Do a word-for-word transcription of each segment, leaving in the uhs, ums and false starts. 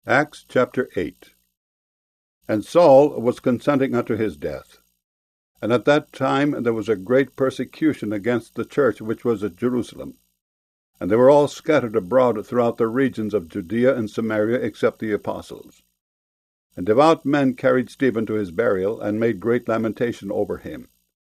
Acts chapter eight. And Saul was consenting unto his death. And at that time there was a great persecution against the church which was at Jerusalem. And they were all scattered abroad throughout the regions of Judea and Samaria, except the apostles. And devout men carried Stephen to his burial, and made great lamentation over him.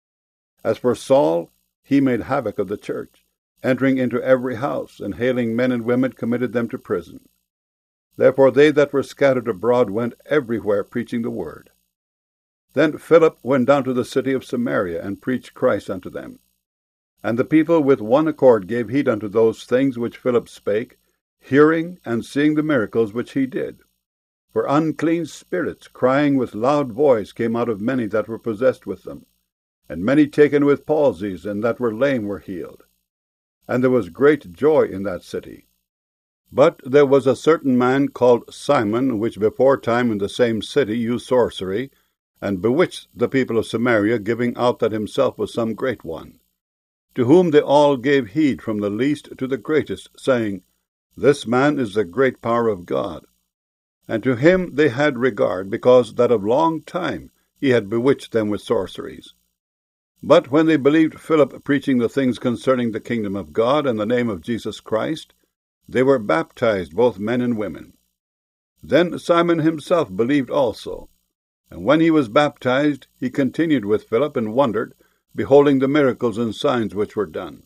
As for Saul, he made havoc of the church, entering into every house, and hailing men and women, committed them to prison. Therefore they that were scattered abroad went everywhere preaching the word. Then Philip went down to the city of Samaria, and preached Christ unto them. And the people with one accord gave heed unto those things which Philip spake, hearing and seeing the miracles which he did. For unclean spirits, crying with loud voice, came out of many that were possessed with them. And many taken with palsies, and that were lame, were healed. And there was great joy in that city. But there was a certain man called Simon, which before time in the same city used sorcery, and bewitched the people of Samaria, giving out that himself was some great one. To whom they all gave heed, from the least to the greatest, saying, This man is the great power of God. And to him they had regard, because that of long time he had bewitched them with sorceries. But when they believed Philip preaching the things concerning the kingdom of God and the name of Jesus Christ, they were baptized, both men and women. Then Simon himself believed also. And when he was baptized, he continued with Philip, and wondered, beholding the miracles and signs which were done.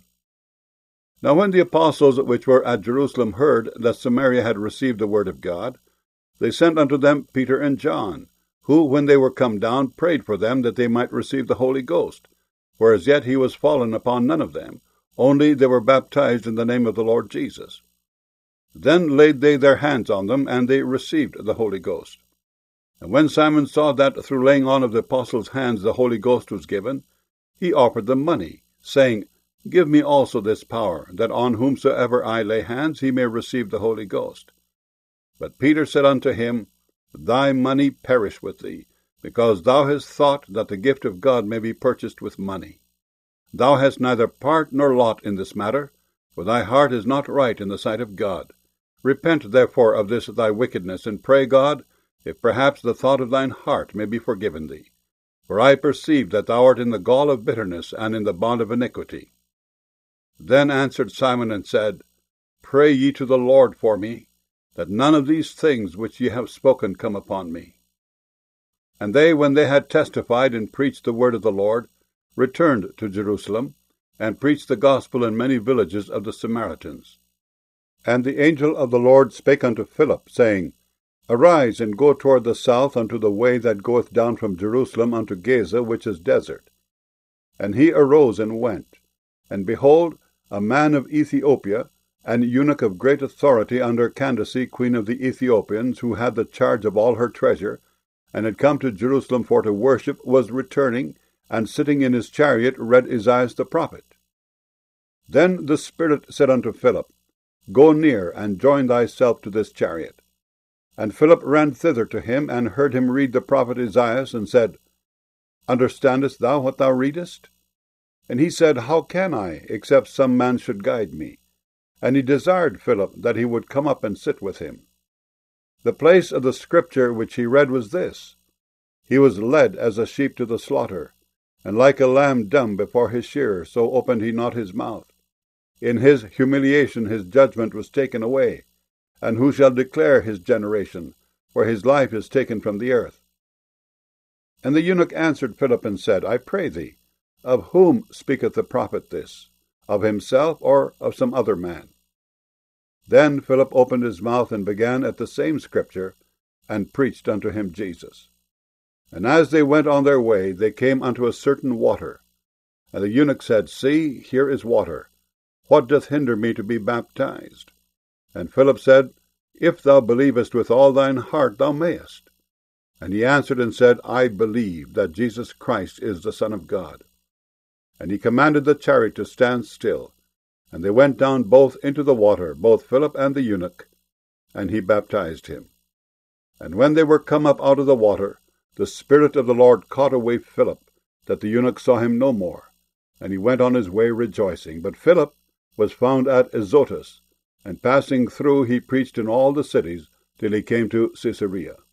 Now when the apostles which were at Jerusalem heard that Samaria had received the word of God, they sent unto them Peter and John, who, when they were come down, prayed for them that they might receive the Holy Ghost, for as yet he was fallen upon none of them, only they were baptized in the name of the Lord Jesus. Then laid they their hands on them, and they received the Holy Ghost. And when Simon saw that through laying on of the apostles' hands the Holy Ghost was given, he offered them money, saying, Give me also this power, that on whomsoever I lay hands he may receive the Holy Ghost. But Peter said unto him, Thy money perish with thee, because thou hast thought that the gift of God may be purchased with money. Thou hast neither part nor lot in this matter, for thy heart is not right in the sight of God. Repent therefore of this thy wickedness, and pray God, if perhaps the thought of thine heart may be forgiven thee. For I perceive that thou art in the gall of bitterness, and in the bond of iniquity. Then answered Simon and said, Pray ye to the Lord for me, that none of these things which ye have spoken come upon me. And they, when they had testified and preached the word of the Lord, returned to Jerusalem, and preached the gospel in many villages of the Samaritans. And the angel of the Lord spake unto Philip, saying, Arise, and go toward the south unto the way that goeth down from Jerusalem unto Gaza, which is desert. And he arose and went. And behold, a man of Ethiopia, an eunuch of great authority under Candace, queen of the Ethiopians, who had the charge of all her treasure, and had come to Jerusalem for to worship, was returning, and sitting in his chariot read Esaias the prophet. Then the Spirit said unto Philip, Go near, and join thyself to this chariot. And Philip ran thither to him, and heard him read the prophet Esaias, and said, Understandest thou what thou readest? And he said, How can I, except some man should guide me? And he desired Philip that he would come up and sit with him. The place of the scripture which he read was this: He was led as a sheep to the slaughter, and like a lamb dumb before his shearer, so opened he not his mouth. In his humiliation his judgment was taken away. And who shall declare his generation? For his life is taken from the earth. And the eunuch answered Philip and said, I pray thee, of whom speaketh the prophet this? Of himself, or of some other man? Then Philip opened his mouth, and began at the same scripture, and preached unto him Jesus. And as they went on their way, they came unto a certain water. And the eunuch said, See, here is water. What doth hinder me to be baptized? And Philip said, If thou believest with all thine heart, thou mayest. And he answered and said, I believe that Jesus Christ is the Son of God. And he commanded the chariot to stand still. And they went down both into the water, both Philip and the eunuch, and he baptized him. And when they were come up out of the water, the Spirit of the Lord caught away Philip, that the eunuch saw him no more. And he went on his way rejoicing. But Philip was found at Azotus, and passing through he preached in all the cities, till he came to Caesarea.